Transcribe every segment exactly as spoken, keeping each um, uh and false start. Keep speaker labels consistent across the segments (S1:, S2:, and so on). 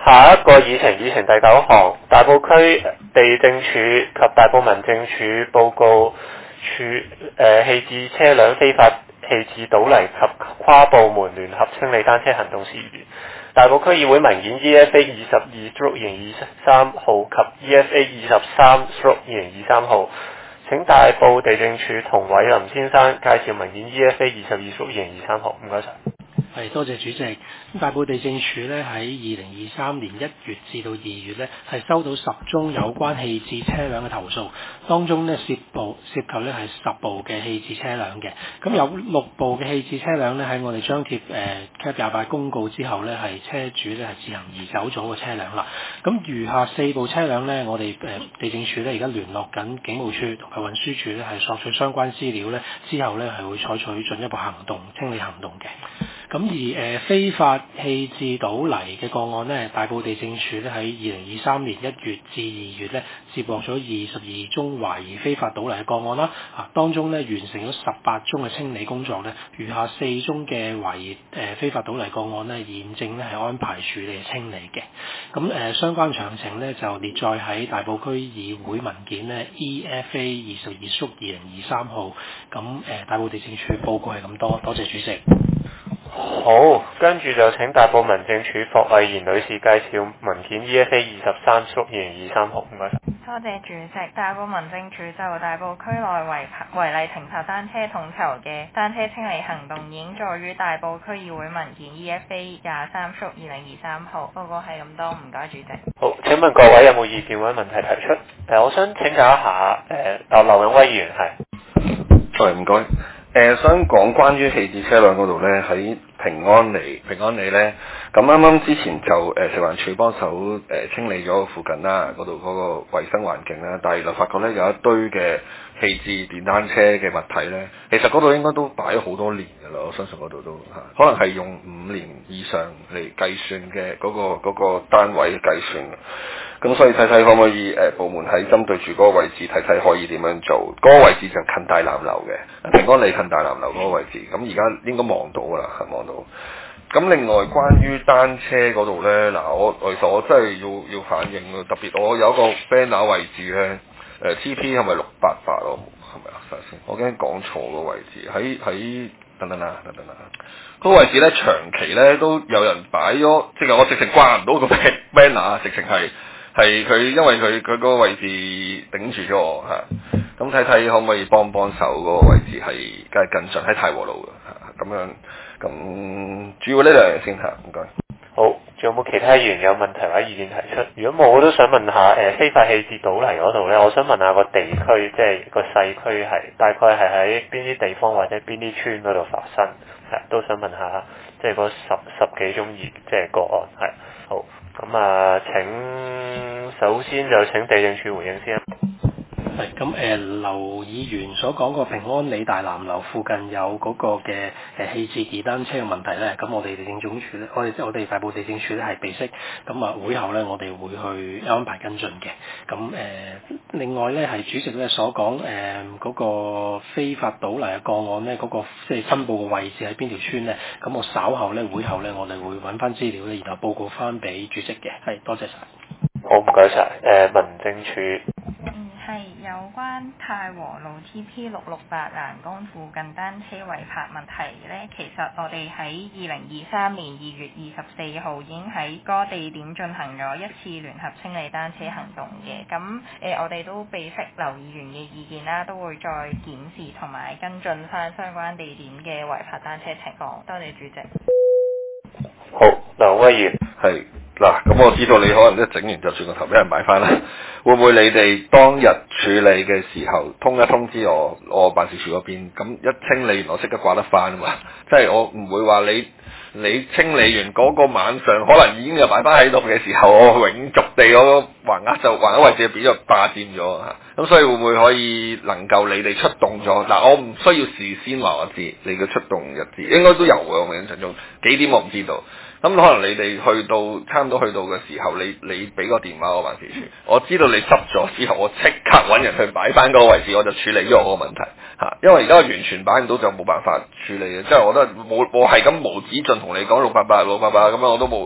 S1: 下一個議程，議程第九項，大埔區地政處及大埔民政處報告處誒棄置車輛非法棄置倒泥及跨部門聯合清理單車行動事宜。大埔區議會文件 E F A 二十二 二零二三號及 E F A 二十三 二零二三號。請大埔地政處同偉林先生介紹文件 E F A 二十二 二零二三號。唔該晒。
S2: 係，多謝主席。大埔地政處咧喺二零二三年一月至到二月咧係收到十宗有關棄置車輛嘅投訴，當中咧涉部涉及咧係十部嘅棄置車輛嘅。咁有六部嘅棄置車輛咧喺我哋張貼誒 Cap 廿八公告之後咧係車主咧係自行移走咗個車輛啦。咁餘下四部車輛咧，我哋誒地政處咧而家聯絡緊警務處同埋運輸處咧係索取相關資料咧，之後咧係會採取進一步行動清理行動嘅。咁而誒、呃、非法棄置倒泥嘅個案呢，大埔地政處咧喺二零二三年一月至二月咧接獲咗二十二宗懷疑非法倒泥嘅個案啦，啊當中咧完成咗十八宗嘅清理工作咧，餘下四宗嘅懷疑誒、呃、非法倒泥個案咧，現正咧係安排處理清理嘅。咁誒、呃、相關詳情咧就列載喺大埔區議會文件咧 E F A 二十二 二零二三號。咁誒、呃、大埔地政處報告係咁多，多謝主席。
S1: 好，跟住就請大埔民政處霍慧賢女士介紹文件 E F A 二十三 二零二三號。唔該。
S3: 多謝主席。大埔民政處就大埔區內違違例停泊單車統籌嘅單車清理行動已經載於大埔區議會文件 E F A 廿三 二零二三號。報告係咁多，唔該主席。
S1: 好，請問各位有冇意見或者問題提出？誒、呃，我想請教一下誒，劉劉永威議員係。
S4: 係，唔該。誒、呃，想講關於棄置車輛嗰度咧，喺平安里，平安里咧，咁啱啱之前就誒、呃、食環署幫手誒、呃、清理咗附近啦，嗰度嗰個衞生環境啦，但係就發覺咧有一堆嘅棄置電單車嘅物體咧，其實嗰度應該都擺咗好多年㗎啦，我相信嗰度都嚇，可能係用五年以上嚟計算嘅嗰、嗰個嗰、嗰個單位計算。咁所以睇睇可唔可以誒、呃、部門喺針對住嗰個位置睇睇可以點樣做？嗰、那個位置就近大南樓嘅，平安里近大南樓嗰個位置。咁而家應該望到㗎啦，係望到。咁另外關於單車嗰度咧，嗱我其實我真係要要反映咯，特別我有一個 banner 位置咧，誒、呃、T P 係咪六八八咯？係咪啊？睇下先，我驚講錯個位置，喺喺等等啦，等等啦。嗰、那個位置咧長期咧都有人擺咗，即係我直情掛唔到個 banner， 直情係。係佢，因為佢佢嗰個位置頂住咗我嚇，咁睇睇可唔可以幫幫手嗰個位置係梗係近進喺太和路嘅嚇，咁樣咁主要呢兩樣先嚇，唔該。
S1: 好，仲有冇其他議員有問題或者意見提出？如果冇，我都想問下誒、呃、非法棄置倒泥嗰度咧，我想問下個地區，即係個細區係大概係喺邊啲地方或者邊啲村嗰度發生？係都想問下，即係嗰十十幾宗業即係個案係好。咁啊，請首先就請地政處回應先。
S2: 係咁誒，劉議員所講個平安里大南樓附近有嗰個嘅誒棄置電單車嘅問題咧，咁我哋地政總署咧，我哋即係我哋大埔地政處咧係備悉，咁啊會後咧我哋會去安排跟進嘅。咁誒、呃，另外咧係主席咧所講誒嗰個非法倒泥嘅個案咧，嗰、那個即係分佈嘅位置喺邊條村咧，咁我稍後咧會後咧我哋會揾翻資料咧，然後報告翻俾主席嘅。係，多謝晒。
S1: 好，唔該晒。誒，民政處。
S3: 嗯，係有關太和路 T P 六六八欄杆附近單車違泊問題咧，其實我哋喺二零二三年二月二十四號已經喺嗰個地點進行咗一次聯合清理單車行動嘅。咁誒、呃，我哋都備悉劉議員嘅意見啦，都會再檢視同埋跟進翻相關地點嘅違泊單車情況。多謝主席。
S1: 好，梁威議員
S4: 係。嗱，咁我知道你可能一整完就轉個頭俾人買翻啦。會唔會你哋當日處理嘅時候通一通知我，我辦事處嗰邊，咁一清理完我即刻掛得翻啊嘛？即係我唔會話你你清理完嗰個晚上，可能已經又擺翻喺度嘅時候，我永續地嗰個橫額就橫額位置變咗霸佔咗嚇。咁所以會唔會可以能夠你哋出動咗？嗱，我唔需要事先話我知，你嘅出動日子應該都有嘅，我印象中幾點我唔知道。咁可能你哋去到差唔多去到嘅時候，你你俾個電話我辦事處，我知道你執咗之後，我即刻揾人去擺翻嗰個位置，我就處理咗我個問題嚇。因為而家完全擺唔到就冇辦法處理嘅，即係我覺得冇我係咁無止盡同你講六八八六八八咁樣，我都冇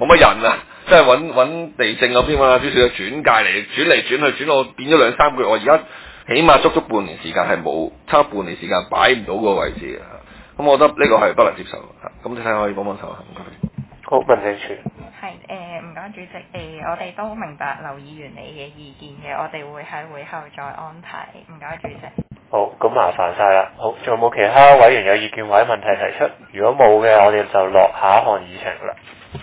S4: 冇乜人啊，即係揾揾地政嗰邊啊，諸少嘅轉介嚟轉嚟轉去轉到變咗兩三個月，我而家起碼足足半年時間係冇，差半年時間擺唔到個位置嘅。咁我覺得呢個係不能接受嚇。咁你睇下可以幫幫手唔該。
S1: 好，民政處。
S3: 係誒，唔該主席誒、呃，我哋都明白劉議員你嘅意見嘅，我哋會喺會後再安排。唔該主席。
S1: 好，咁麻煩晒啦。好，仲有冇其他委員有意見或者問題提出？如果冇嘅，我哋就落下一項議程啦。